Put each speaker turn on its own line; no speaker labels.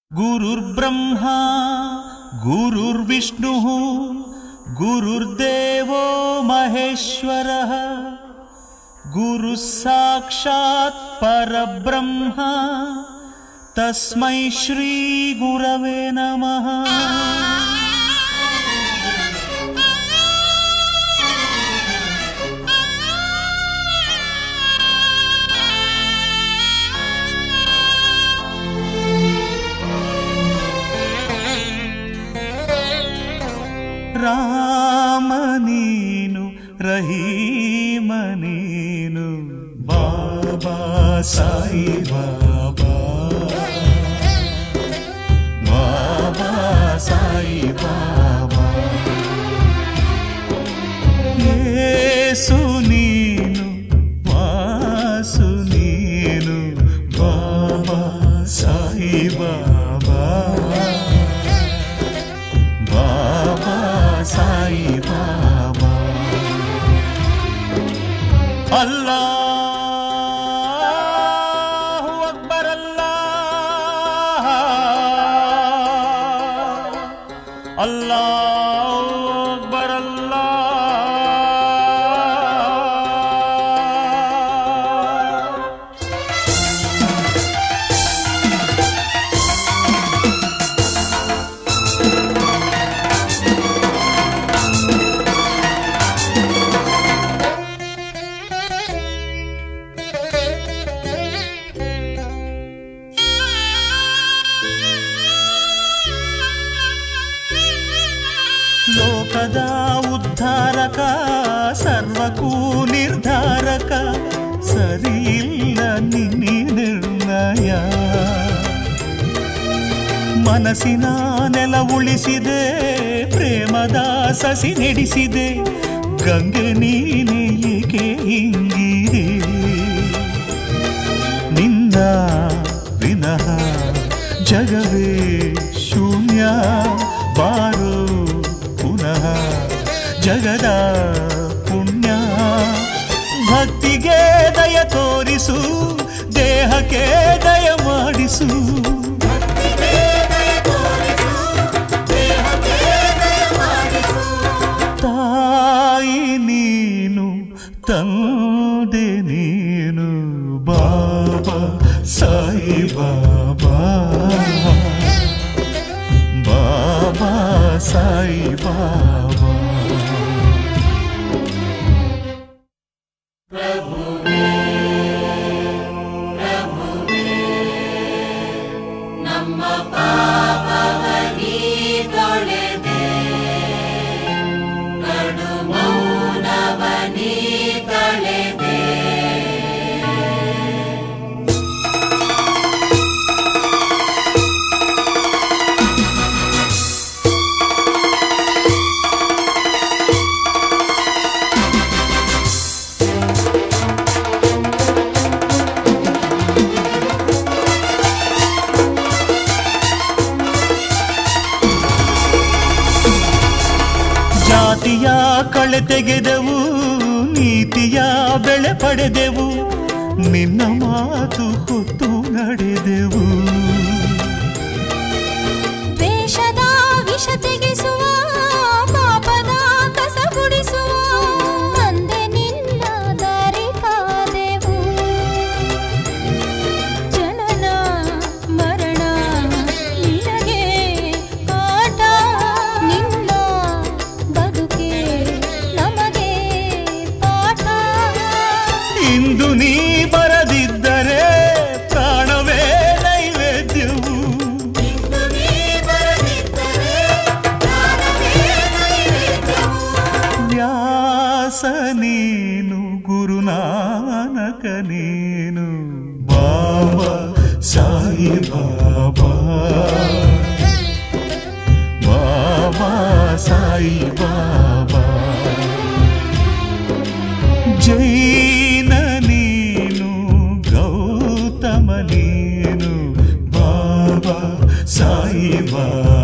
ಗುರುರ್ಬ್ರಹ್ಮ ಗುರುರ್ವಿಷ್ಣು ಗುರುರ್ದೇವೋ ಮಹೇಶ್ವರಃ ಗುರು ಸಾಕ್ಷಾತ್ ಪರಬ್ರಹ್ಮ ತಸ್ಮೈ ಶ್ರೀ ಗುರವೇ ನಮಃ. ರಾಮ ನೀನು ರಹೀಮ ನೀನು ಬಾಬಾ ಸಾಯಿ ಬಾಬಾ ಬಾಬಾ ಸಾಯಿ ಬಾಬಾ. ಯೇಸು ನೀನು ವಾಸು ನೀನು ಬಾಬಾ ಸಾಯಿ ಬಾಬಾ ಬಾಬಾ ಸಾಯಿ ಬಾಬಾ. ಅಲ್ಲಾಹು ಅಕ್ಬರ್ ಅಲ್ಲಾಹು ಅಕ್ಬರ್ ಲೋಕದ ಉದ್ಧಾರಕ ಸರ್ವಕ್ಕೂ ನಿರ್ಧಾರಕ ಸರಿಯಿಲ್ಲ ನಿನ್ನಿ ನಿರ್ಣಯ. ಮನಸ್ಸಿನ ನೆಲ ಉಳಿಸಿದೆ ಪ್ರೇಮದ ಸಸಿ ನೆಡಿಸಿದೆ ಗಂಗೆ ನೀನೆ ಏಕೆ ಹಿಂಗಿದೆ ನಿನ್ನ ವಿನಃ ಜಗವೇ ಶೂನ್ಯ ಬಾರೋ ಪುನಃ ಜಗದ ಪುಣ್ಯ. ಭಕ್ತಿಗೆ ದಯ ತೋರಿಸು ದೇಹಕ್ಕೆ ದಯ ಮಾಡಿಸು ತಾಯಿ ನೀನು ತಂದೆ ನೀನು ಬಾಬಾ ಸಾಯಿ ಬಾಬಾ ಬಾಬಾ ಸಾಯಿ ಬಾಬಾ.
ಪ್ರಭುವೇ ಪ್ರಭುವೇ ನಮ್ಮ ಪಾಪವನಿ ತೊಳೆದೆ ಕಡು ಮೌನವನಿ ಕಳೆದೆ.
ಜಾತಿಯ ಕಳೆ ತೆಗೆದೆವು ನೀತಿಯ ಬೆಳೆ ಪಡೆದೆವು ನಿನ್ನ ಮಾತು ಹೊತ್ತು ನಡೆದೆವು.
ದ್ವೇಷದ ವಿಷ ತೆಗೆಸುವ ಪಾಪದ ಕಸ ಗುಡಿಸುವ ತಂದೆ ನಿನ್ನ ದಾರಿ ಕಾದೆವು. ಜನನ ಮರಣ ನಿನಗೆ ಕಾಟ ನಿನ್ನ ಬದುಕೆ ನಮಗೆ ಪಾಠ.
ಇಂದು ನೀ ಬರದಿದ್ದರೆ ಪ್ರಾಣವೇ ನೈವೇದ್ಯವು. ವ್ಯಾಸ ನೀನು ಗುರುನಾನಕ ನೀನು ಬಾಬಾ ಸಾಯಿ ಬಾಬಾ ಬಾಬಾ ಸಾಯಿ ಬಾಬಾ. ಜೈನ ನೀನು ಗೌತಮ ನೀನು ಬಾಬಾ ಸಾಯಿ ಬಾಬಾ